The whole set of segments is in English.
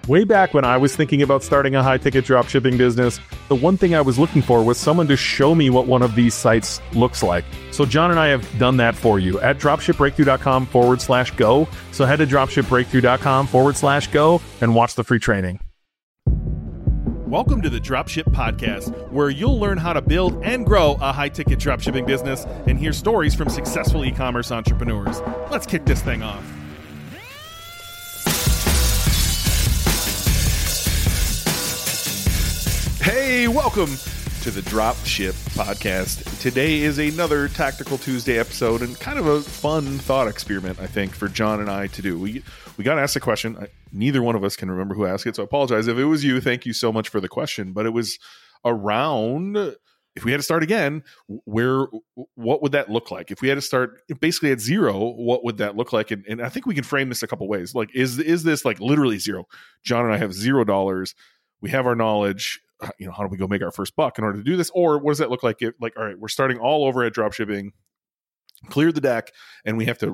Way back when I was thinking about starting a high-ticket dropshipping business, the one thing I was looking for was someone to show me what one of these sites looks like. So John and I have done that for you at dropshipbreakthrough.com/go. So head to dropshipbreakthrough.com/go and watch the free training. Welcome to the Dropship Podcast, where you'll learn how to build and grow a high-ticket dropshipping business and hear stories from successful e-commerce entrepreneurs. Let's kick this thing off. Hey, welcome to the Dropship Podcast. Today is another Tactical Tuesday episode and kind of a fun thought experiment, I think, for John and I to do. We got asked a question. Neither one of us can remember who asked it, so I apologize. If it was you, thank you so much for the question. But it was around, if we had to start again, what would that look like? If we had to start basically at zero, what would that look like? And I think we can frame this a couple ways. Like, is this like literally zero? John and I have $0. We have our knowledge. How do we go make our first buck in order to do this? Or what does that look like? If, all right, we're starting all over at dropshipping, clear the deck, and we have to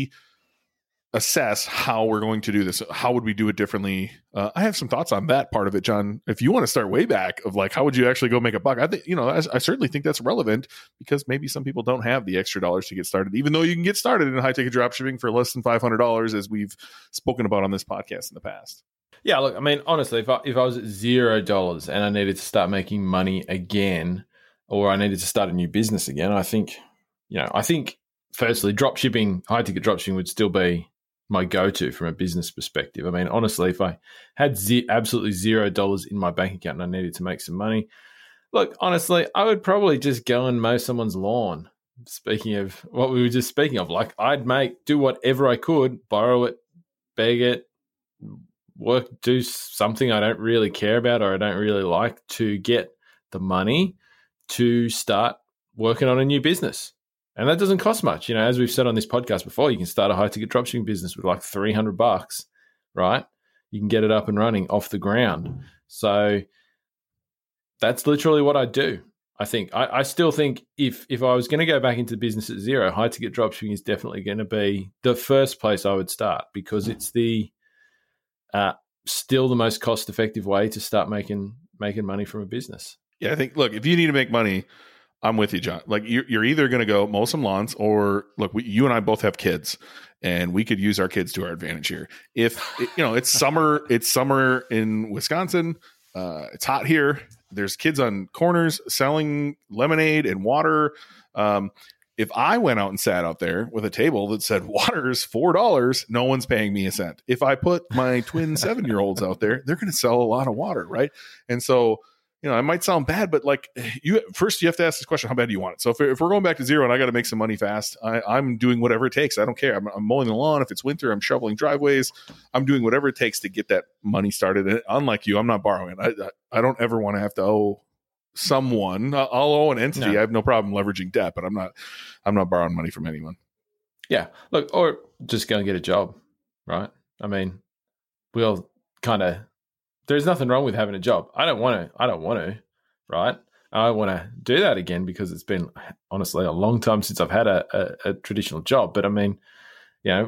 reassess how we're going to do this. How would we do it differently? I have some thoughts on that part of it, John. If you want to start way back of like, how would you actually go make a buck? I think, I certainly think that's relevant because maybe some people don't have the extra dollars to get started, even though you can get started in high ticket dropshipping for less than $500, as we've spoken about on this podcast in the past. Yeah, look, I mean, honestly, if I was at $0 and I needed to start making money again, or I needed to start a new business again, I think firstly, dropshipping, high ticket dropshipping would still be my go-to from a business perspective. I mean, honestly, if I had absolutely $0 in my bank account and I needed to make some money, look, honestly, I would probably just go and mow someone's lawn. Speaking of what we were just speaking of, like I'd do whatever I could, borrow it, beg it, do something I don't really care about or I don't really like to get the money to start working on a new business. And that doesn't cost much. As we've said on this podcast before, you can start a high ticket dropshipping business with like $300, right? You can get it up and running off the ground. So that's literally what I do. I think I still think if I was going to go back into business at zero, high ticket dropshipping is definitely going to be the first place I would start because it's still the most cost-effective way to start making money from a business. Yeah, I think, look, if you need to make money, I'm with you, John. Like you're either going to go mow some lawns or look, you and I both have kids and we could use our kids to our advantage here. If it's summer in Wisconsin, it's hot here. There's kids on corners selling lemonade and water. If I went out and sat out there with a table that said water is $4, no one's paying me a cent. If I put my twin 7-year-olds out there, they're going to sell a lot of water, right? And so, it might sound bad, but like you have to ask this question: how bad do you want it? So if we're going back to zero and I got to make some money fast, I'm doing whatever it takes. I don't care. I'm mowing the lawn. If it's winter, I'm shoveling driveways. I'm doing whatever it takes to get that money started. And unlike you, I'm not borrowing. I don't ever want to have to owe someone. I'll owe an entity. No. I have no problem leveraging debt, but I'm not borrowing money from anyone. Yeah. Look, or just go and get a job, right? I mean, we'll kind of, there's nothing wrong with having a job. I don't want to, right? I want to do that again because it's been honestly a long time since I've had a traditional job. But I mean, I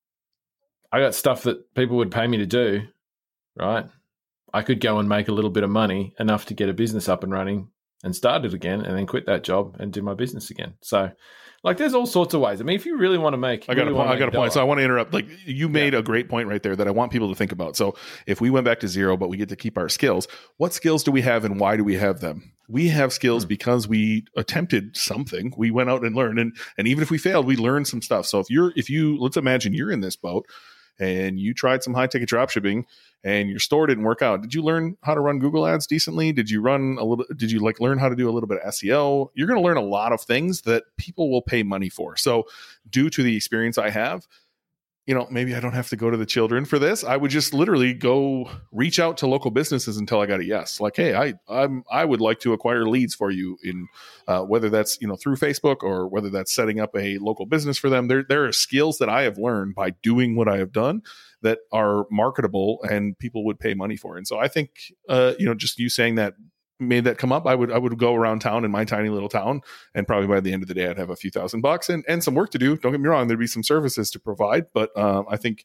got stuff that people would pay me to do, right? I could go and make a little bit of money, enough to get a business up and running and start it again and then quit that job and do my business again. So like there's all sorts of ways. I mean, if you really want to make... I got a point. So I want to interrupt. Like you made a great point right there that I want people to think about. So if we went back to zero, but we get to keep our skills, what skills do we have and why do we have them? We have skills because we attempted something. We went out and learned. And even if we failed, we learned some stuff. So if you let's imagine you're in this boat and you tried some high ticket dropshipping and your store didn't work out. Did you learn how to run Google ads decently? Did you learn how to do a little bit of SEO? You're going to learn a lot of things that people will pay money for. So due to the experience I have, maybe I don't have to go to the children for this. I would just literally go reach out to local businesses until I got a yes. Like, hey, I would like to acquire leads for you in whether that's through Facebook or whether that's setting up a local business for them. There are skills that I have learned by doing what I have done that are marketable and people would pay money for. And so I think just you saying that made that come up. I would go around town in my tiny little town, and probably by the end of the day, I'd have a few $1,000 and some work to do. Don't get me wrong. There'd be some services to provide, but I think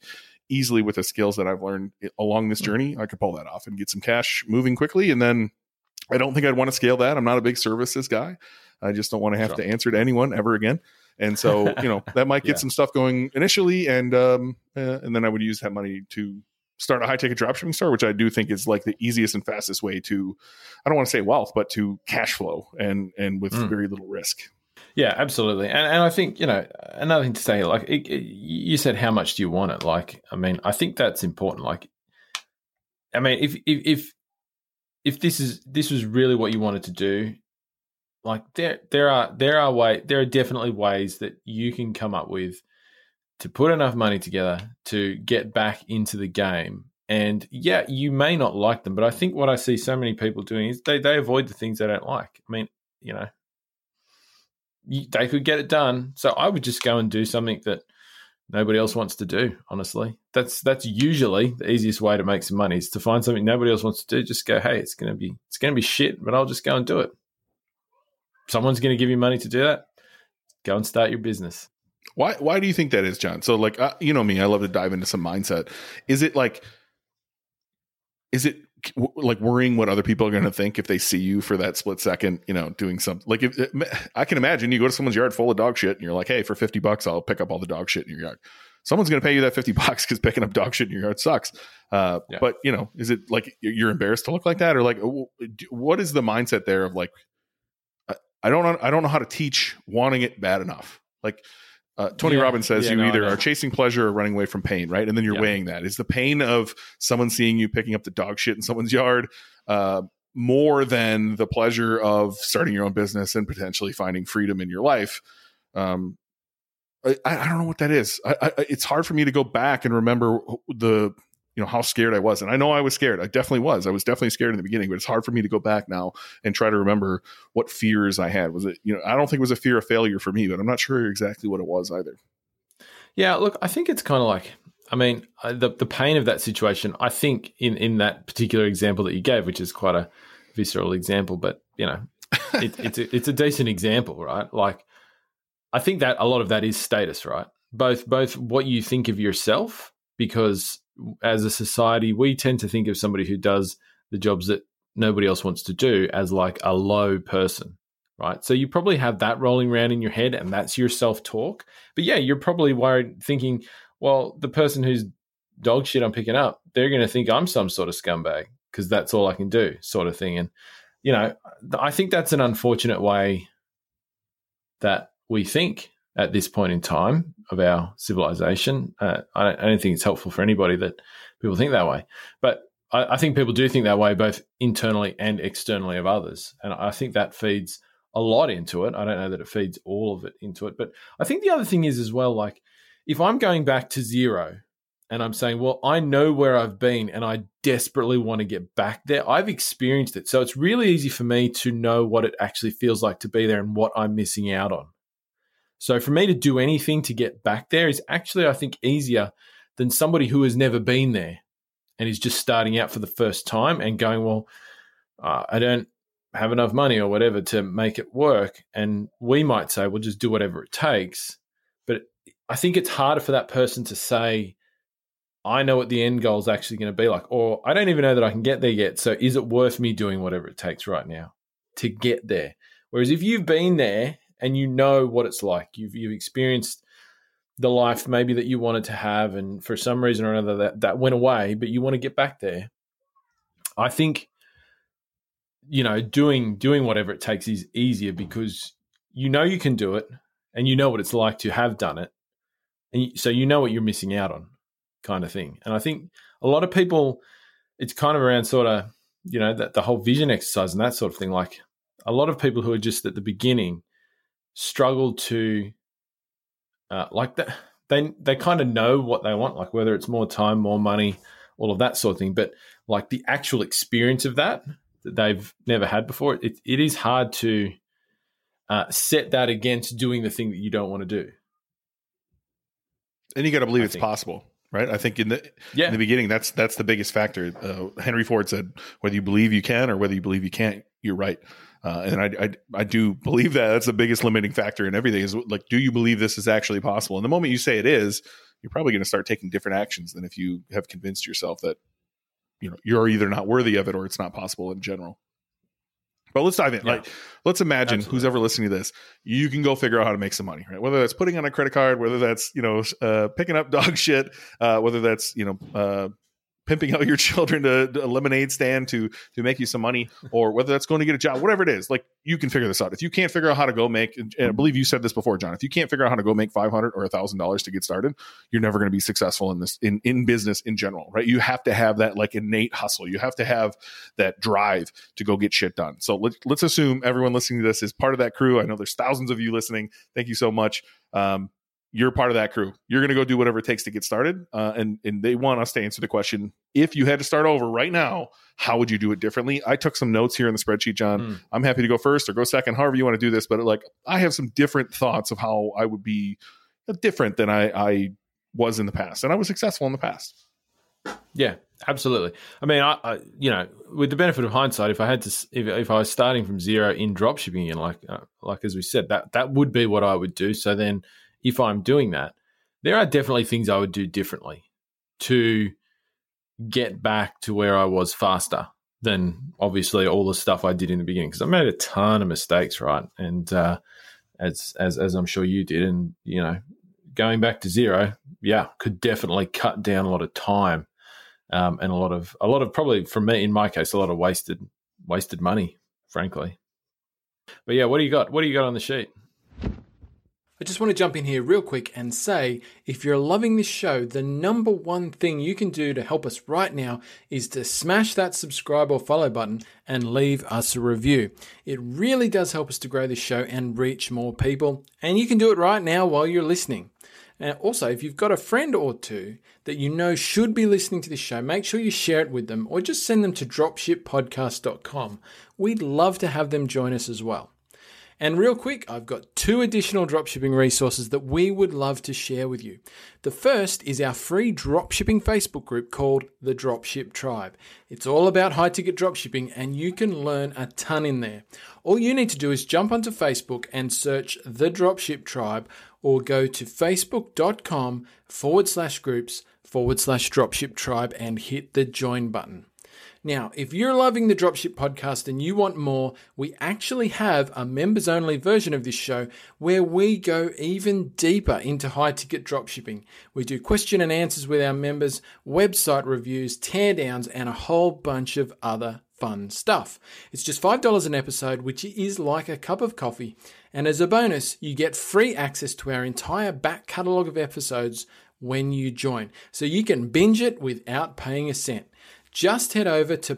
easily with the skills that I've learned along this journey, I could pull that off and get some cash moving quickly. And then I don't think I'd want to scale that. I'm not a big services guy. I just don't want to have to answer to anyone ever again. And so, that might get some stuff going initially. And then I would use that money to start a high ticket dropshipping store, which I do think is like the easiest and fastest way to, I don't want to say wealth, but to cash flow and with very little risk. Yeah, absolutely. And I think, another thing to say, like you said, how much do you want it? Like, I mean, I think that's important. Like, I mean, if this was really what you wanted to do, like there are definitely ways that you can come up with to put enough money together to get back into the game. And yeah, you may not like them, but I think what I see so many people doing is they avoid the things they don't like. I mean, they could get it done. So I would just go and do something that nobody else wants to do, honestly. That's usually the easiest way to make some money, is to find something nobody else wants to do. Just go, hey, it's gonna be shit, but I'll just go and do it. Someone's gonna give you money to do that. Go and start your business. Why do you think that is, John? So like, you know me, I love to dive into some mindset. Is it like worrying what other people are going to think if they see you for that split second, doing something? Like, I can imagine you go to someone's yard full of dog shit and you're like, hey, for $50, I'll pick up all the dog shit in your yard. Someone's going to pay you that $50 because picking up dog shit in your yard sucks. But is it like you're embarrassed to look like that? Or like, what is the mindset there of like, I don't know how to teach wanting it bad enough. Like, Tony Robbins says you either are chasing pleasure or running away from pain, right? And then you're weighing that. Is the pain of someone seeing you picking up the dog shit in someone's yard more than the pleasure of starting your own business and potentially finding freedom in your life? I don't know what that is. It's hard for me to go back and remember how scared I was. And I know I was scared. I definitely was. I was definitely scared in the beginning, but it's hard for me to go back now and try to remember what fears I had. Was it, I don't think it was a fear of failure for me, but I'm not sure exactly what it was either. Yeah, look, I think it's kind of like, I mean, the pain of that situation, I think in that particular example that you gave, which is quite a visceral example, but it's a decent example, right? Like, I think that a lot of that is status, right? Both what you think of yourself, because as a society, we tend to think of somebody who does the jobs that nobody else wants to do as like a low person, right? So you probably have that rolling around in your head, and that's your self-talk. But yeah, you're probably worried, thinking, well, the person whose dog shit I'm picking up, they're going to think I'm some sort of scumbag because that's all I can do, sort of thing. And, I think that's an unfortunate way that we think at this point in time of our civilization. I don't think it's helpful for anybody that people think that way. But I think people do think that way, both internally and externally of others. And I think that feeds a lot into it. I don't know that it feeds all of it into it. But I think the other thing is as well, like, if I'm going back to zero and I'm saying, well, I know where I've been and I desperately want to get back there, I've experienced it. So it's really easy for me to know what it actually feels like to be there and what I'm missing out on. So for me to do anything to get back there is actually, I think, easier than somebody who has never been there and is just starting out for the first time and going, well, I don't have enough money or whatever to make it work. And we might say, well, just do whatever it takes. But I think it's harder for that person to say, I know what the end goal is actually going to be like, or I don't even know that I can get there yet. So is it worth me doing whatever it takes right now to get there? Whereas if you've been there and you know what it's like, you've experienced the life maybe that you wanted to have, and for some reason or another that went away, but you want to get back there. I think, doing whatever it takes is easier because you can do it and you know what it's like to have done it. And so you know what you're missing out on, kind of thing. And I think a lot of people, it's kind of around sort of, that the whole vision exercise and that sort of thing. Like, a lot of people who are just at the beginning struggle to like that. They kind of know what they want, like whether it's more time, more money, all of that sort of thing. But like the actual experience of that they've never had before, it is hard to set that against doing the thing that you don't want to do. And you got to believe it's possible, right? I think in the beginning, that's the biggest factor. Henry Ford said, whether you believe you can or whether you believe you can't, you're right. And I do believe that that's the biggest limiting factor in everything is like, do you believe this is actually possible? And the moment you say it is, you're probably going to start taking different actions than if you have convinced yourself that, you're either not worthy of it or it's not possible in general. But let's dive in. Yeah. Like, let's imagine Absolutely. who's ever listening to this, you can go figure out how to make some money, right? Whether that's putting on a credit card, whether that's, picking up dog shit, whether that's, pimping out your children to a lemonade stand to make you some money, or whether that's going to get a job, whatever it is, like, you can figure this out. If you can't figure out how to go make, and I believe you said this before, John, if you can't figure out how to go make $500 or $1,000 to get started, you're never going to be successful in this, in business in general, right? You have to have that like innate hustle. You have to have that drive to go get shit done. So let's assume everyone listening to this is part of that crew. I know there's thousands of you listening. Thank you so much. You're part of that crew. You're going to go do whatever it takes to get started. And they want us to answer the question, if you had to start over right now, how would you do it differently? I took some notes here in the spreadsheet, John. I'm happy to go first or go second, however you want to do this. But like, I have some different thoughts of how I would be different than I was in the past. And I was successful in the past. Yeah, absolutely. I mean, I with the benefit of hindsight, if I had to, if I was starting from zero in dropshipping, and like as we said, that would be what I would do. So then, if I'm doing that, there are definitely things I would do differently to get back to where I was faster than obviously all the stuff I did in the beginning, because I made a ton of mistakes, right? And as I'm sure you did, and going back to zero, could definitely cut down a lot of time, and a lot of probably, for me in my case, a lot of wasted money, frankly. But yeah, what do you got? What do you got on the sheet? I just want to jump in here real quick and say, if you're loving this show, the number one thing you can do to help us right now is to smash that subscribe or follow button and leave us a review. It really does help us to grow this show and reach more people. And you can do it right now while you're listening. And also, if you've got a friend or two that you know should be listening to this show, make sure you share it with them, or just send them to dropshippodcast.com. We'd love to have them join us as well. And real quick, I've got 2 additional dropshipping resources that we would love to share with you. The first is our free dropshipping Facebook group called the Dropship Tribe. It's all about high-ticket dropshipping, and you can learn a ton in there. All you need to do is jump onto Facebook and search the Dropship Tribe, or go to facebook.com/groups/dropship tribe and hit the join button. Now, if you're loving the Dropship Podcast and you want more, we actually have a members-only version of this show where we go even deeper into high-ticket dropshipping. We do question and answers with our members, website reviews, teardowns, and a whole bunch of other fun stuff. It's just $5 an episode, which is like a cup of coffee. And as a bonus, you get free access to our entire back catalogue of episodes when you join. So you can binge it without paying a cent. Just head over to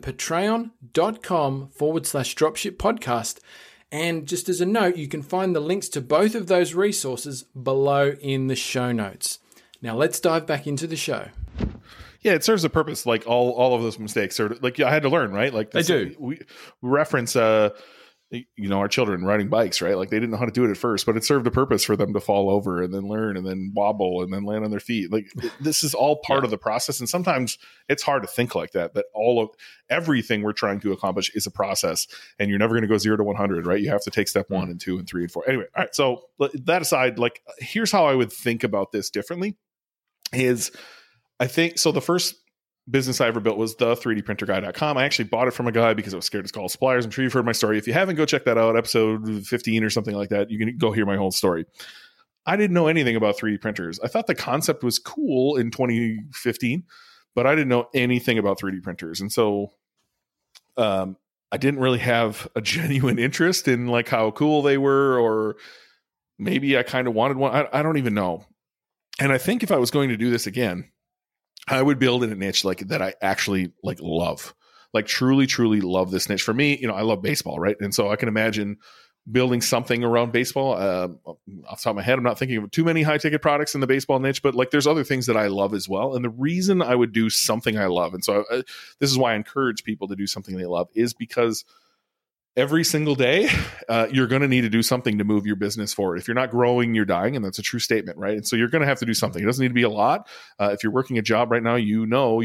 patreon.com/dropship podcast. And just as a note, you can find the links to both of those resources below in the show notes. Now let's dive back into the show. Yeah, it serves a purpose. Like all of those mistakes are like, I had to learn, right? Like they do. We reference, our children riding bikes, right? Like they didn't know how to do it at first, but it served a purpose for them to fall over and then learn and then wobble and then land on their feet. Like this is all part of the process. And sometimes it's hard to think like that everything we're trying to accomplish is a process, and you're never going to go 0 to 100, right? You have to take step 1 and 2 and 3 and 4. Anyway. All right. So that aside, like, here's how I would think about this differently is, I think, so the first business I ever built was the 3dprinterguy.com. I actually bought it from a guy because I was scared to call suppliers. I'm sure you've heard my story. If you haven't, go check that out. Episode 15 or something like that. You can go hear my whole story. I didn't know anything about 3D printers. I thought the concept was cool in 2015, but I didn't know anything about 3D printers. And so I didn't really have a genuine interest in like how cool they were, or maybe I kind of wanted one. I don't even know. And I think if I was going to do this again, I would build in a niche like that I actually like love, like truly, truly love this niche. For me, I love baseball, right? And so I can imagine building something around baseball. Off the top of my head, I'm not thinking of too many high ticket products in the baseball niche, but like there's other things that I love as well. And the reason I would do something I love, and so this is why I encourage people to do something they love, is because every single day, you're going to need to do something to move your business forward. If you're not growing, you're dying. And that's a true statement, right? And so you're going to have to do something. It doesn't need to be a lot. If you're working a job right now, you don't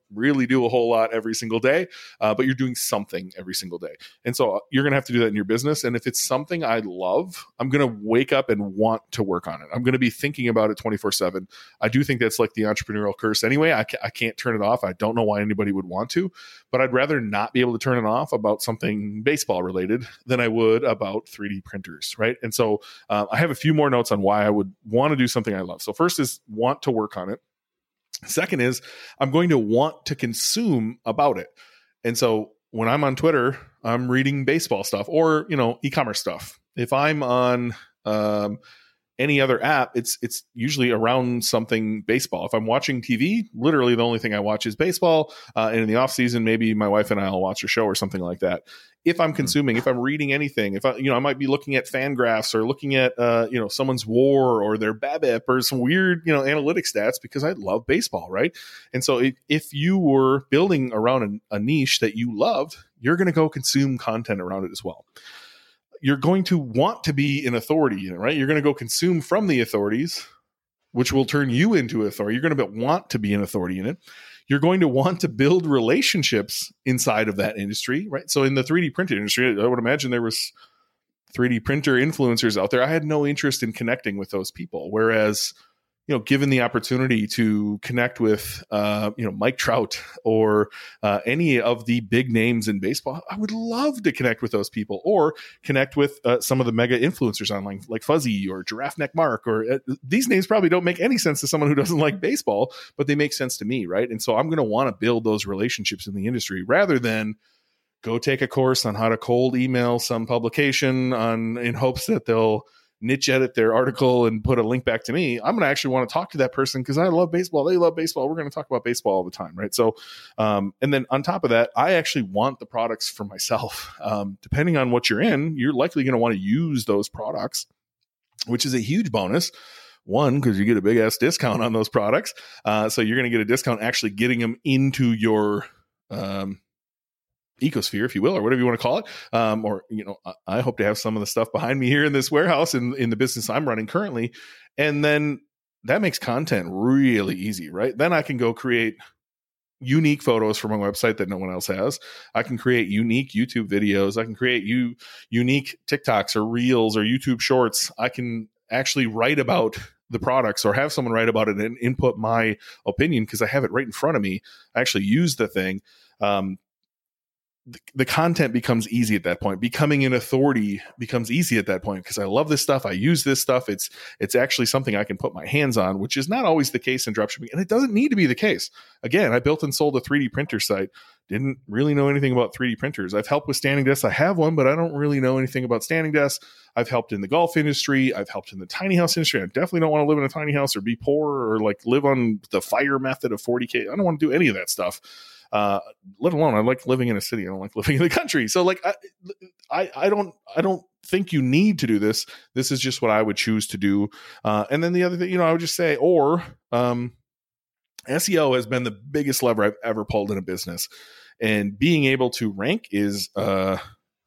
really do a whole lot every single day, but you're doing something every single day. And so you're going to have to do that in your business. And if it's something I love, I'm going to wake up and want to work on it. I'm going to be thinking about it 24/7. I do think that's like the entrepreneurial curse anyway. I can't turn it off. I don't know why anybody would want to, but I'd rather not be able to turn it off about something baseball related than I would about 3D printers, right? And so I have a few more notes on why I would want to do something I love. So first is want to work on it. Second is I'm going to want to consume about it. And so when I'm on Twitter, I'm reading baseball stuff or, e-commerce stuff. If I'm on any other app, it's usually around something baseball. If I'm watching TV, literally the only thing I watch is baseball. And in the off season, maybe my wife and I will watch a show or something like that. If I'm consuming, if I'm reading anything, if I might be looking at fan graphs or looking at someone's WAR or their BABIP or some weird analytic stats because I love baseball, right? And so if you were building around a niche that you loved, you're going to go consume content around it as well. You're going to want to be an authority in it, right? You're going to go consume from the authorities, which will turn you into an authority. You're going to want to be an authority in it. You're going to want to build relationships inside of that industry, right? So in the 3D printing industry, I would imagine there was 3D printer influencers out there. I had no interest in connecting with those people. Whereas, given the opportunity to connect with, Mike Trout or any of the big names in baseball, I would love to connect with those people or connect with some of the mega influencers online, like Fuzzy or Giraffe Neck Mark, or these names probably don't make any sense to someone who doesn't like baseball, but they make sense to me, right? And so I'm going to want to build those relationships in the industry rather than go take a course on how to cold email some publication in hopes that they'll niche edit their article and put a link back to me. I'm going to actually want to talk to that person because I love baseball. They love baseball. We're going to talk about baseball all the time, right? So, and then on top of that, I actually want the products for myself. Depending on what you're in, you're likely going to want to use those products, which is a huge bonus. One, because you get a big ass discount on those products. So you're going to get a discount actually getting them into your ecosphere, if you will, or whatever you want to call it. I hope to have some of the stuff behind me here in this warehouse in the business I'm running currently. And then that makes content really easy, right? Then I can go create unique photos for my website that no one else has. I can create unique YouTube videos. I can create unique TikToks or Reels or YouTube Shorts. I can actually write about the products or have someone write about it and input my opinion because I have it right in front of me. I actually use the thing. The content becomes easy at that point. Becoming an authority becomes easy at that point because I love this stuff. I use this stuff. It's actually something I can put my hands on, which is not always the case in dropshipping. And it doesn't need to be the case. Again, I built and sold a 3D printer site. Didn't really know anything about 3D printers. I've helped with standing desks. I have one, but I don't really know anything about standing desks. I've helped in the golf industry. I've helped in the tiny house industry. I definitely don't want to live in a tiny house or be poor or like live on the FIRE method of 40K. I don't want to do any of that stuff. Let alone I like living in a city. I don't like living in the country. So like, I don't think you need to do this. This is just what I would choose to do. And then the other thing, I would just say, SEO has been the biggest lever I've ever pulled in a business, and being able to rank is, a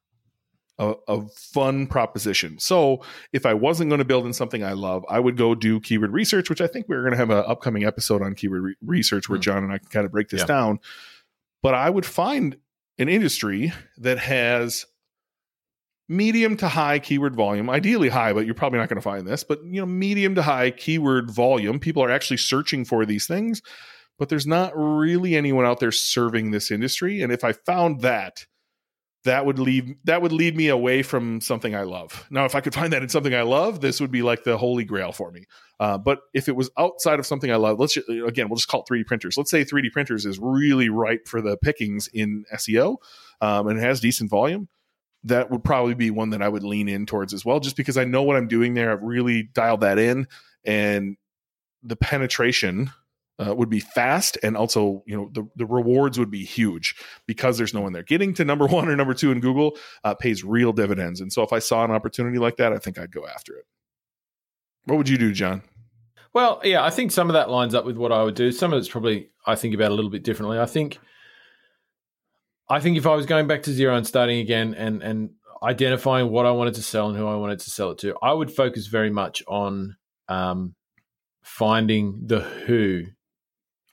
fun proposition. So if I wasn't going to build in something I love, I would go do keyword research, which I think we're going to have an upcoming episode on keyword research where John and I can kind of break this down. But I would find an industry that has medium to high keyword volume, ideally high, but you're probably not going to find this, but medium to high keyword volume. People are actually searching for these things, but there's not really anyone out there serving this industry. And if I found that would lead me away from something I love. Now, if I could find that in something I love, this would be like the holy grail for me. But if it was outside of something I love, we'll just call it 3D printers. Let's say 3D printers is really ripe for the pickings in SEO and has decent volume. That would probably be one that I would lean in towards as well, just because I know what I'm doing there. I've really dialed that in, and the penetration would be fast, and also the rewards would be huge because there's no one there. Getting to number 1 or number 2 in Google pays real dividends, and so if I saw an opportunity like that, I think I'd go after it. What would you do, John? Well, yeah, I think some of that lines up with what I would do. Some of it's probably I think about a little bit differently. I think if I was going back to zero and starting again and identifying what I wanted to sell and who I wanted to sell it to, I would focus very much on finding the who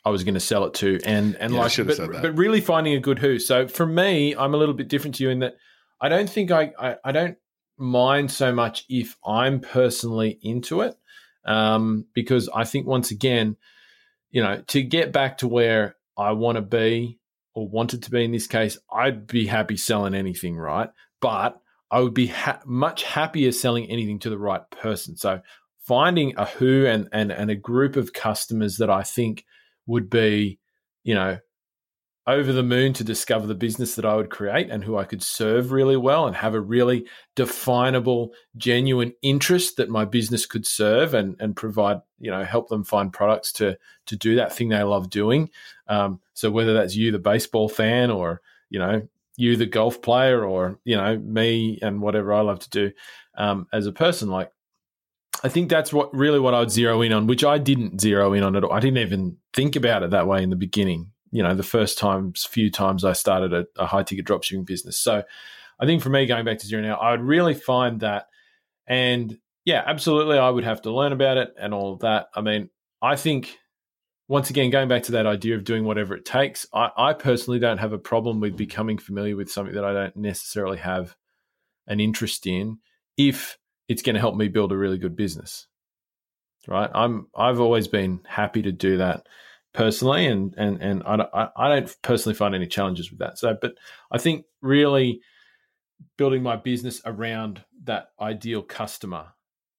I was going to sell it to, and I should have said that. But really finding a good who. So for me, I'm a little bit different to you in that I don't think I don't mind so much if I'm personally into it, because I think once again, to get back to where I want to be or wanted to be in this case, I'd be happy selling anything, right? But I would be much happier selling anything to the right person. So finding a who and a group of customers that I think would be, over the moon to discover the business that I would create and who I could serve really well and have a really definable, genuine interest that my business could serve and provide, help them find products to do that thing they love doing. So whether that's you, the baseball fan, or, you, the golf player, or, me and whatever I love to do as a person, like, I think that's what I would zero in on, which I didn't zero in on at all. I didn't even think about it that way in the beginning. The few times I started a high ticket dropshipping business. So I think for me, going back to zero now, I would really find that. And yeah, absolutely, I would have to learn about it and all of that. I mean, I think, once again, going back to that idea of doing whatever it takes, I personally don't have a problem with becoming familiar with something that I don't necessarily have an interest in, if it's going to help me build a really good business, right? I've always been happy to do that personally, and I don't personally find any challenges with that. So, but I think really building my business around that ideal customer,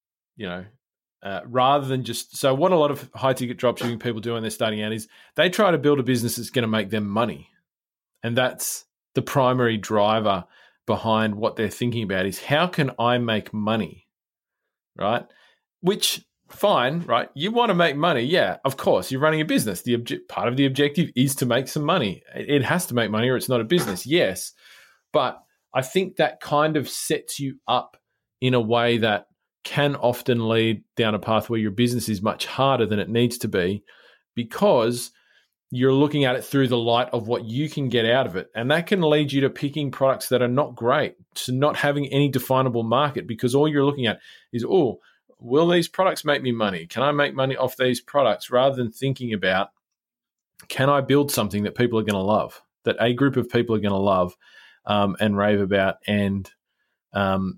rather than just, so what a lot of high ticket dropshipping people do when they're starting out is they try to build a business that's going to make them money, and that's the primary driver behind what they're thinking about, is how can I make money, right? Which, fine, right? You want to make money. Yeah, of course, you're running a business. Part of the objective is to make some money. It has to make money or it's not a business, yes. But I think that kind of sets you up in a way that can often lead down a path where your business is much harder than it needs to be, because you're looking at it through the light of what you can get out of it. And that can lead you to picking products that are not great, to not having any definable market, because all you're looking at is, will these products make me money? Can I make money off these products? Rather than thinking about, can I build something that people are going to love, that a group of people are going to love and rave about? And, and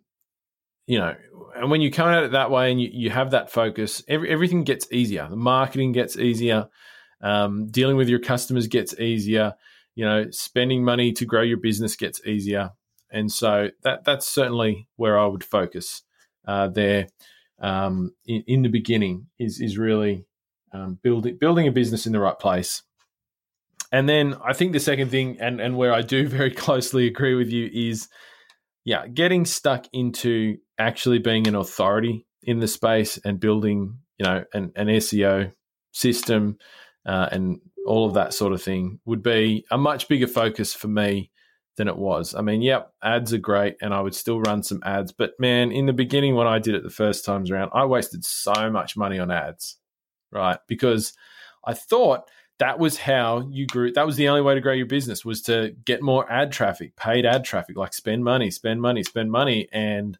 when you come at it that way and you have that focus, everything gets easier. The marketing gets easier. Dealing with your customers gets easier. Spending money to grow your business gets easier. And so that's certainly where I would focus there. In the beginning is really building a business in the right place. And then I think the second thing, and where I do very closely agree with you, is getting stuck into actually being an authority in the space and building an SEO system and all of that sort of thing would be a much bigger focus for me than it was. I mean, ads are great and I would still run some ads. But man, in the beginning, when I did it the first times around, I wasted so much money on ads, right? Because I thought that was how you grew. That was the only way to grow your business, was to get more ad traffic, paid ad traffic, like spend money. And,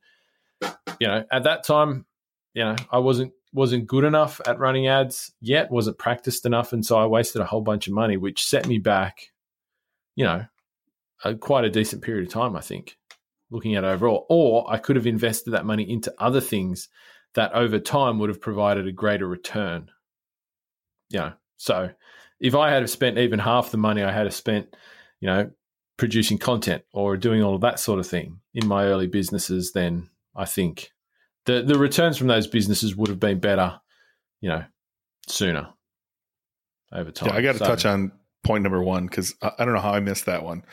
at that time, I wasn't good enough at running ads yet, wasn't practiced enough. And so I wasted a whole bunch of money, which set me back, quite a decent period of time, I think, looking at overall. Or I could have invested that money into other things that over time would have provided a greater return. So if I had spent even half the money I had spent, producing content or doing all of that sort of thing in my early businesses, then I think the returns from those businesses would have been better, sooner over time. Yeah, I got to touch on point number one, because I don't know how I missed that one.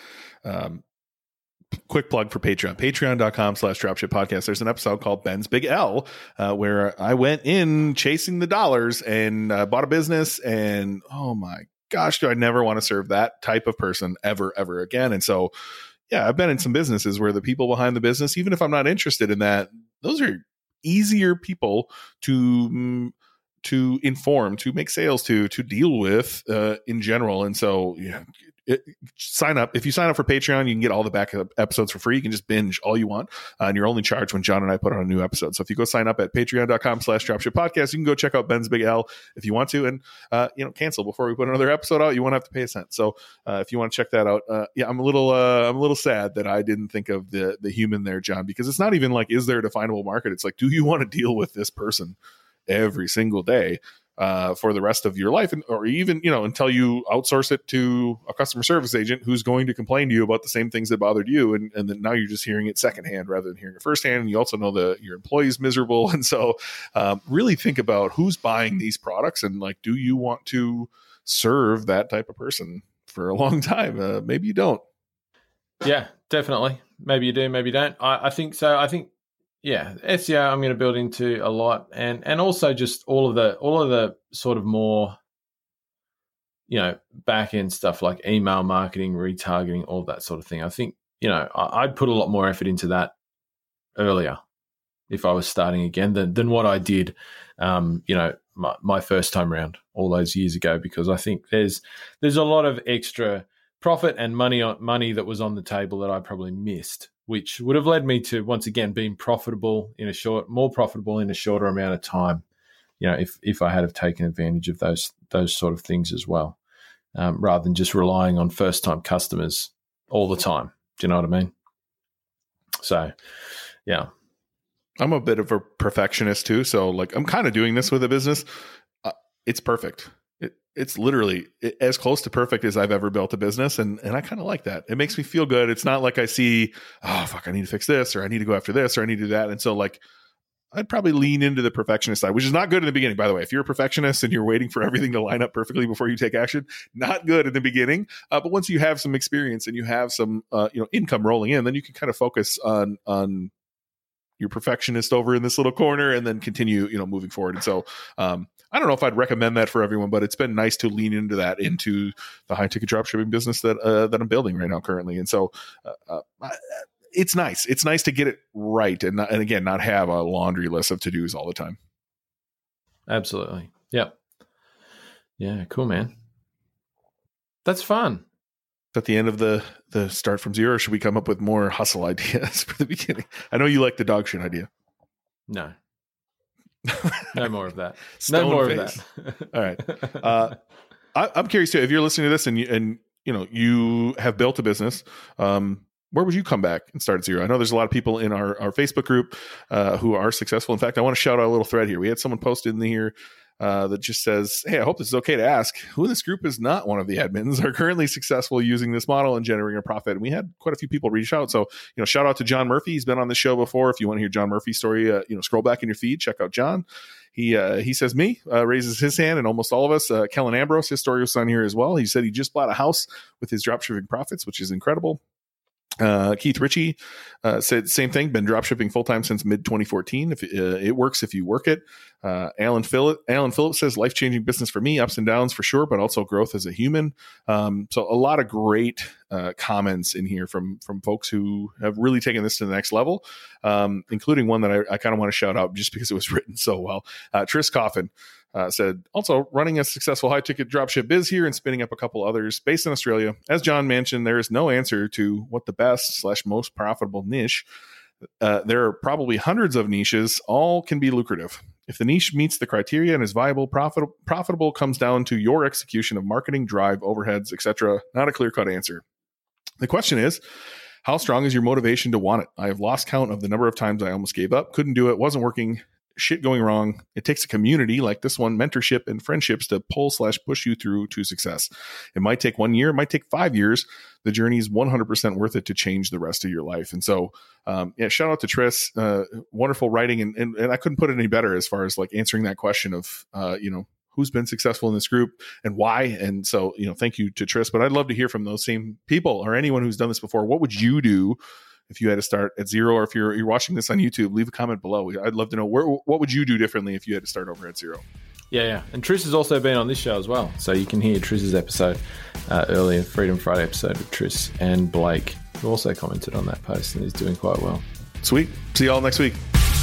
Quick plug for Patreon, patreon.com/dropshippodcast. There's an episode called Ben's Big L, where I went in chasing the dollars and bought a business, and oh my gosh, do I never want to serve that type of person ever again. And so, I've been in some businesses where the people behind the business, even if I'm not interested in that, those are easier people to inform, to make sales to deal with in general. And so, sign up. If you sign up for Patreon, you can get all the back episodes for free. You can just binge all you want, and you're only charged when John and I put on a new episode. So if you go sign up at patreon.com/dropshippodcast, you can go check out Ben's Big L if you want to, and cancel before we put another episode out. You won't have to pay a cent. So if you want to check that out, I'm a little sad that I didn't think of the human there, John, because it's not even like, is there a definable market? It's like, do you want to deal with this person every single day for the rest of your life, or even until you outsource it to a customer service agent who's going to complain to you about the same things that bothered you, and then now you're just hearing it secondhand rather than hearing it firsthand, and you also know that your employee's miserable. And so really think about who's buying these products, and like, do you want to serve that type of person for a long time? Maybe you don't. Yeah, definitely. Maybe you do, maybe you don't. I think so. I think, yeah, SEO I'm going to build into a lot, and also just all of the sort of more, back end stuff like email marketing, retargeting, all that sort of thing. I think, I'd put a lot more effort into that earlier if I was starting again than what I did, my first time around all those years ago, because I think there's a lot of extra profit and money that was on the table that I probably missed, which would have led me to, once again, being more profitable in a shorter amount of time. If I had have taken advantage of those sort of things as well, rather than just relying on first time customers all the time. Do you know what I mean? So, yeah. I'm a bit of a perfectionist too. So like, I'm kind of doing this with a business. It's perfect. It's literally as close to perfect as I've ever built a business. And I kind of like that. It makes me feel good. It's not like I see, oh, fuck, I need to fix this, or I need to go after this, or I need to do that. And so like, I'd probably lean into the perfectionist side, which is not good in the beginning, by the way. If you're a perfectionist and you're waiting for everything to line up perfectly before you take action, not good in the beginning. But once you have some experience and you have some, income rolling in, then you can kind of focus on your perfectionist over in this little corner and then continue, moving forward. And so, I don't know if I'd recommend that for everyone, but it's been nice to lean into the high ticket dropshipping business that I'm building right now currently. And so, it's nice. It's nice to get it right. And again, not have a laundry list of to-dos all the time. Absolutely. Yep. Yeah. Cool, man. That's fun. At the end of the start from zero, or should we come up with more hustle ideas for the beginning? I know you like the dog shit idea. No. No more of that. No more of that. All right. I'm curious too, if you're listening to this and you have built a business, where would you come back and start at zero? I know there's a lot of people in our Facebook group who are successful. In fact, I want to shout out a little thread here. We had someone posted in here that just says, hey, I hope this is okay to ask. Who in this group is not one of the admins are currently successful using this model and generating a profit? And we had quite a few people reach out. So, shout out to John Murphy. He's been on the show before. If you want to hear John Murphy's story, scroll back in your feed, check out John. He says me, raises his hand, and almost all of us. Kellen Ambrose, his story was on here as well. He said he just bought a house with his dropshipping profits, which is incredible. Keith Ritchie said same thing, been dropshipping full-time since mid-2014. If it works if you work it. Alan Phillips says life-changing business for me, ups and downs for sure, but also growth as a human. So a lot of great comments in here from folks who have really taken this to the next level, including one that I kind of want to shout out just because it was written so well. Tris Coffin said, also running a successful high-ticket dropship biz here and spinning up a couple others based in Australia. As John mentioned, there is no answer to what the best/most profitable niche. There are probably hundreds of niches. All can be lucrative. If the niche meets the criteria and is viable, profitable comes down to your execution of marketing, drive, overheads, etc. Not a clear-cut answer. The question is, how strong is your motivation to want it? I have lost count of the number of times I almost gave up, couldn't do it, wasn't working, shit going wrong. It takes a community like this one, mentorship and friendships to pull/push you through to success. It might take 1 year, it might take 5 years. The journey is 100% worth it to change the rest of your life. And so, shout out to Tris, wonderful writing. And I couldn't put it any better as far as like answering that question of, who's been successful in this group and why. And so, thank you to Tris, but I'd love to hear from those same people or anyone who's done this before. What would you do if you had to start at zero, or if you're watching this on YouTube, leave a comment below. I'd love to know what would you do differently if you had to start over at zero? Yeah. And Tris has also been on this show as well. So you can hear Tris's episode earlier, Freedom Friday episode with Tris and Blake, who also commented on that post and is doing quite well. Sweet. See you all next week.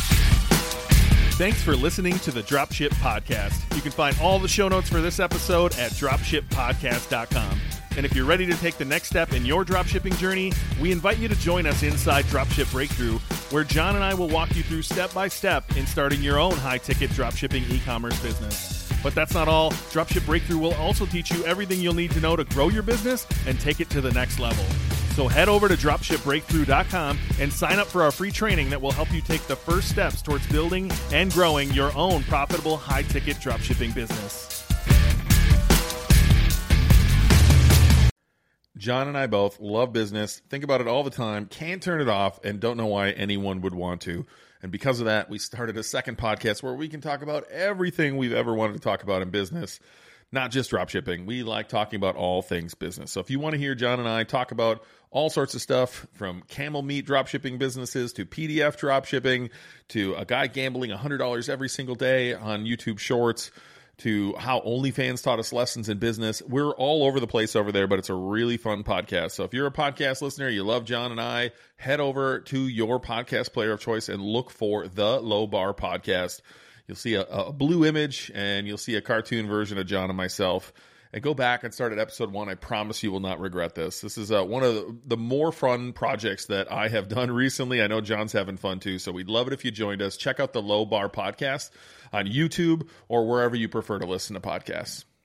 Thanks for listening to the Dropship Podcast. You can find all the show notes for this episode at dropshippodcast.com. And if you're ready to take the next step in your dropshipping journey, we invite you to join us inside Dropship Breakthrough, where John and I will walk you through step by step in starting your own high-ticket dropshipping e-commerce business. But that's not all. Dropship Breakthrough will also teach you everything you'll need to know to grow your business and take it to the next level. So head over to dropshipbreakthrough.com and sign up for our free training that will help you take the first steps towards building and growing your own profitable high-ticket dropshipping business. John and I both love business, think about it all the time, can't turn it off, and don't know why anyone would want to. And because of that, we started a second podcast where we can talk about everything we've ever wanted to talk about in business, not just dropshipping. We like talking about all things business. So if you want to hear John and I talk about all sorts of stuff, from camel meat dropshipping businesses to PDF dropshipping to a guy gambling $100 every single day on YouTube Shorts, to how OnlyFans taught us lessons in business. We're all over the place over there, but it's a really fun podcast. So if you're a podcast listener, you love John and I, head over to your podcast player of choice and look for the Low Bar Podcast. You'll see a blue image, and you'll see a cartoon version of John and myself. And go back and start at episode 1. I promise you will not regret this. This is one of the more fun projects that I have done recently. I know John's having fun too, so we'd love it if you joined us. Check out the Low Bar Podcast on YouTube or wherever you prefer to listen to podcasts.